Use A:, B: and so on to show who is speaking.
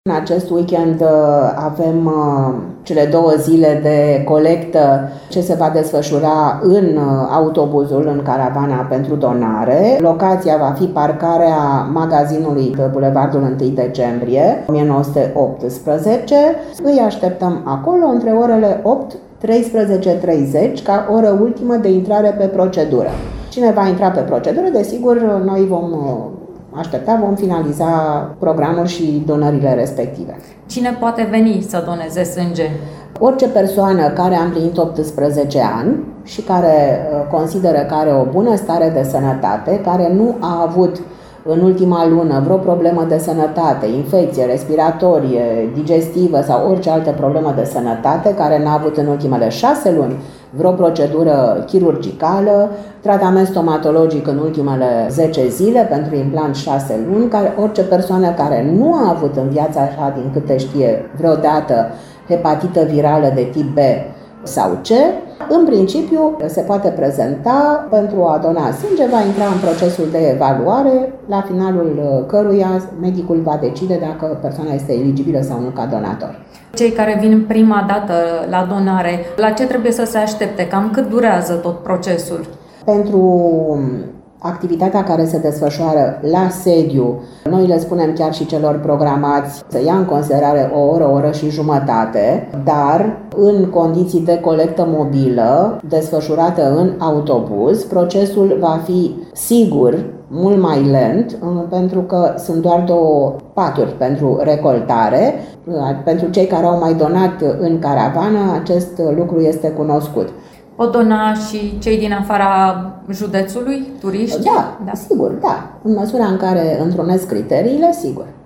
A: În acest weekend avem cele 2 zile de colectă ce se va desfășura în autobuzul, în caravana pentru donare. Locația va fi parcarea magazinului pe Bulevardul 1 decembrie 1918. Îi așteptăm acolo între orele 8-13:30 ca oră ultimă de intrare pe procedură. Cine va intra pe procedură, desigur, noi vom vom finaliza programul și donările respective.
B: Cine poate veni să doneze sânge?
A: Orice persoană care a împlinit 18 ani și care consideră că are o bună stare de sănătate, care nu a avut în ultima lună vreo problemă de sănătate, infecție respiratorie, digestivă sau orice altă problemă de sănătate, care n-a avut în ultimele 6 luni vreo procedură chirurgicală, tratament stomatologic în ultimele 10 zile pentru implant 6 luni, orice persoană care nu a avut în viața așa, din câte știe, vreodată hepatită virală de tip B sau C, în principiu se poate prezenta pentru a dona sânge, va intra în procesul de evaluare, la finalul căruia medicul va decide dacă persoana este eligibilă sau nu ca donator.
B: Cei care vin prima dată la donare, la ce trebuie să se aștepte? Cam cât durează tot procesul?
A: Pentru activitatea care se desfășoară la sediu, noi le spunem chiar și celor programați să ia în considerare o oră și jumătate, dar în condiții de colectă mobilă, desfășurată în autobuz, procesul va fi sigur mult mai lent, pentru că sunt doar 2 paturi pentru recoltare. Pentru cei care au mai donat în caravană, acest lucru este cunoscut.
B: Pot dona și cei din afara județului, turiști?
A: Da, sigur, da. În măsura în care întrunesc criteriile, sigur.